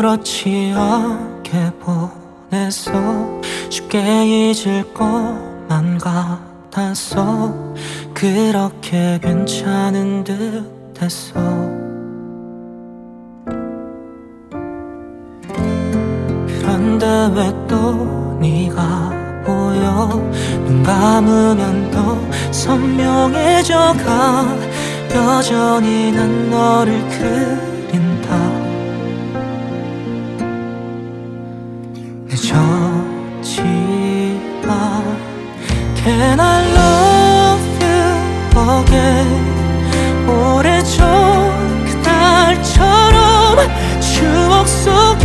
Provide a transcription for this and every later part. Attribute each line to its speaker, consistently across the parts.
Speaker 1: 아무렇지 않게 보내서 쉽게 잊을 것만 같아서 그렇게 괜찮은 듯 했어. 그런데 왜 또 네가 보여? 눈 감으면 더 선명해져가. 여전히 난 너를 그린다. 늦었지만 Can I love you again? 오래전 그날처럼 추억 속에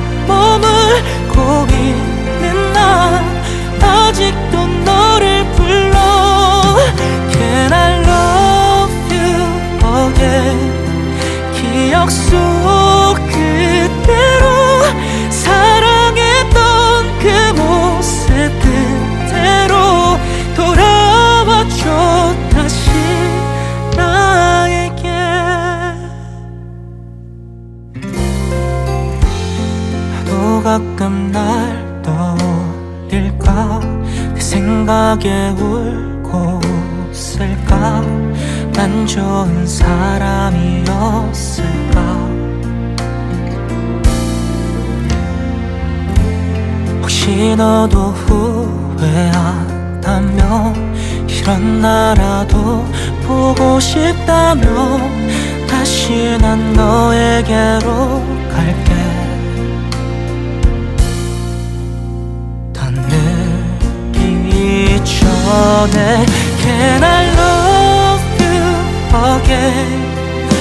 Speaker 1: 머물고 있는 나 아직도 너를 불러. Can I love you again? 기억 속 그대로 사랑했던 그 모습 그대로 돌아와줘 다시 나에게. 나도 가끔 날 떠올릴까? 내 생각에 울고 웃을까? 난 좋은 사람이었을까? 혹시 너도 후회한다면 이런 나라도 보고 싶다면 다시 난 너에게로 갈게. 다 늦기 전에 Can I love you again?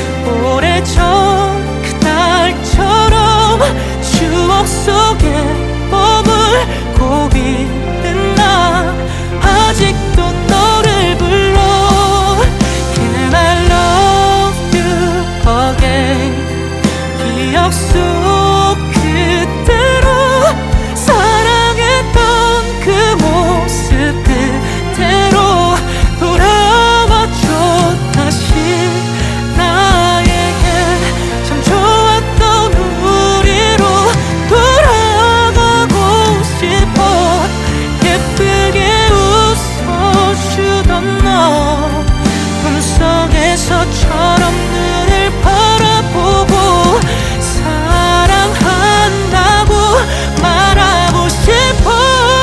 Speaker 1: 오래전 그날처럼 추억 속에 머물고 있는 나 아직도 너를 불러. Can I love you again? 기억 속 그대로 사랑했던 그 모습 그대로 돌아와줘 다시 나에게. 참 좋았던 우리로 돌아가고 싶어. 예쁘게 웃어주던 너 꿈속에서처럼 눈을 바라보고 사랑한다고 말하고 싶어.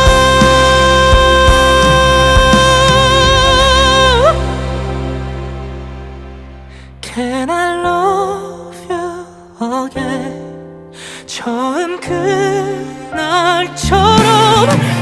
Speaker 1: Can I love you again? 처음 그날처럼